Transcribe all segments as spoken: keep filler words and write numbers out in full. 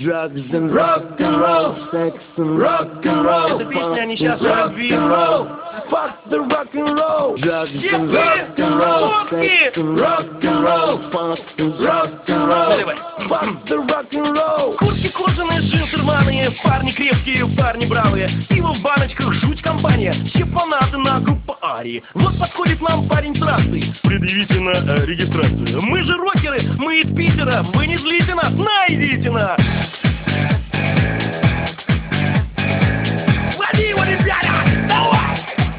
Drugs and rock and roll, sex and rock and roll. Эта песня они сейчас rock развили. and roll. Fuck the rock and roll. Drugs and rock and roll, sex and rock and roll. Funk and rock and roll. Fuck the rock and roll. Куртки кожаные, джинсы рваные, парни крепкие, парни бравые. Пиво в баночках, жуть компания, все фанаты на группу Арии. Вот подходит нам парень трассы, предъявите на э, регистрацию. Мы же рокеры, мы из Питера, вы не злите нас, найдите нас. Лови его, ребята, давай!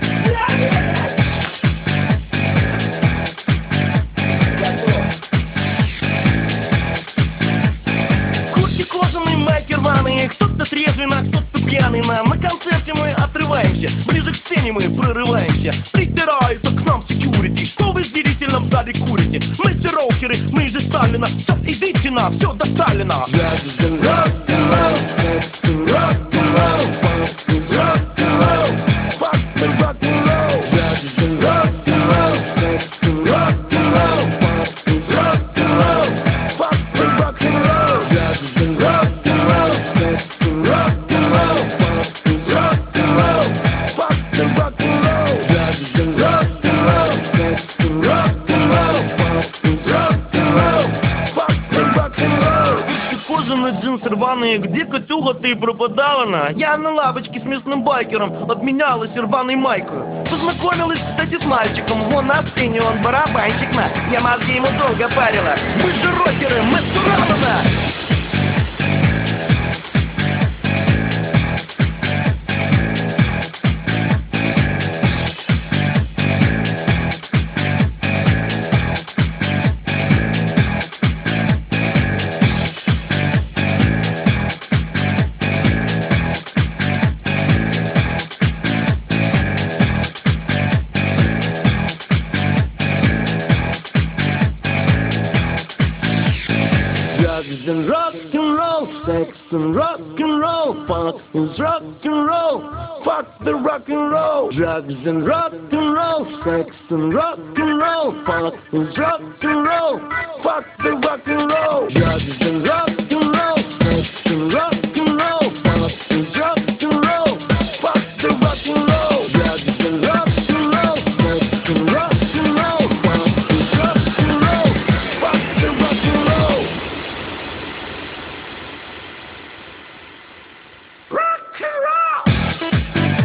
Куртки кожаные, майки рваные, кто-то трезвенно, кто-то пьяный нам. На концерте мы отрываемся, ближе к сцене мы прорываемся. Притираются к нам секьюрити, что вы здесь нам сзади курите? Мы все рокеры, мы же Сталина, все идите на, все до Сталина. Drugs and rock and roll, sex and rock and roll, funk and rock and roll. Fuck the rock and roll. Drugs and rock and roll, sex and rock and roll, funk and rock and roll. Fuck the rock and roll. Drugs and rock and roll, sex and rock and roll, funk and rock and roll. Fuck the rock and roll. Drugs and rock and roll, sex and rock and roll, funk and rock and roll. Fuck the rock and roll. Кожаные джинсы рваные, где Катюга ты пропадала на? Я на лавочке с местным байкером обменялась рваной майкой. Познакомилась, кстати, с мальчиком, вон на сцене он барабанщик на. Я мозги ему долго парила, мы же рокеры, мы все равно. Drugs and rock and roll, sex and rock and roll, funk is rock and roll. Fuck the rock and roll. Drugs and rock and roll, sex and rock and roll, funk is rock and roll. Fuck the rock and roll. Drugs and rock and roll, sex and rock and roll, funk is rock and roll. Fuck the rock and roll. Drugs and rock and roll, sex and rock and roll, funk is rock and roll. Fuck the rock and roll. Rock and roll.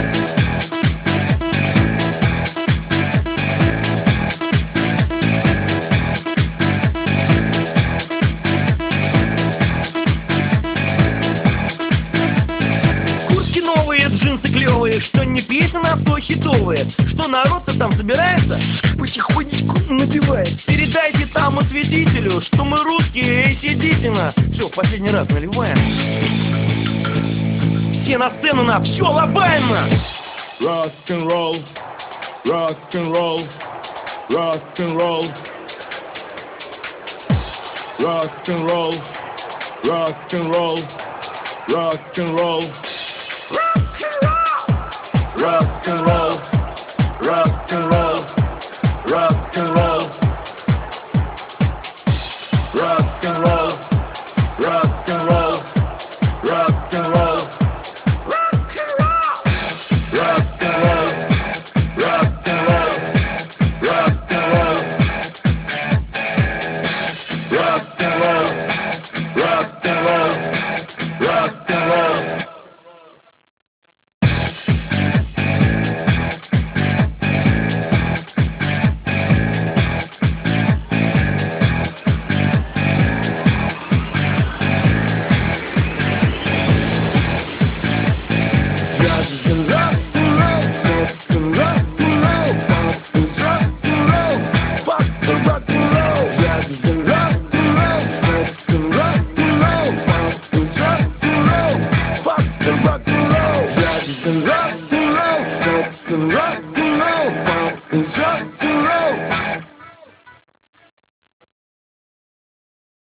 Куртки новые, джинсы клевые, что не песня, а то хитовые. Что народ-то там собирается, потихонечку напевает. Передайте там осветителю, что мы русские, эй, сидите на. Все, последний раз наливаем. Все на сцену на, все, лобаем на. Rock and roll, rock and roll, rock and roll, rock and roll, rock and roll, rock and roll, rock and roll, rock and roll, rock and roll, rock and roll, rock and roll.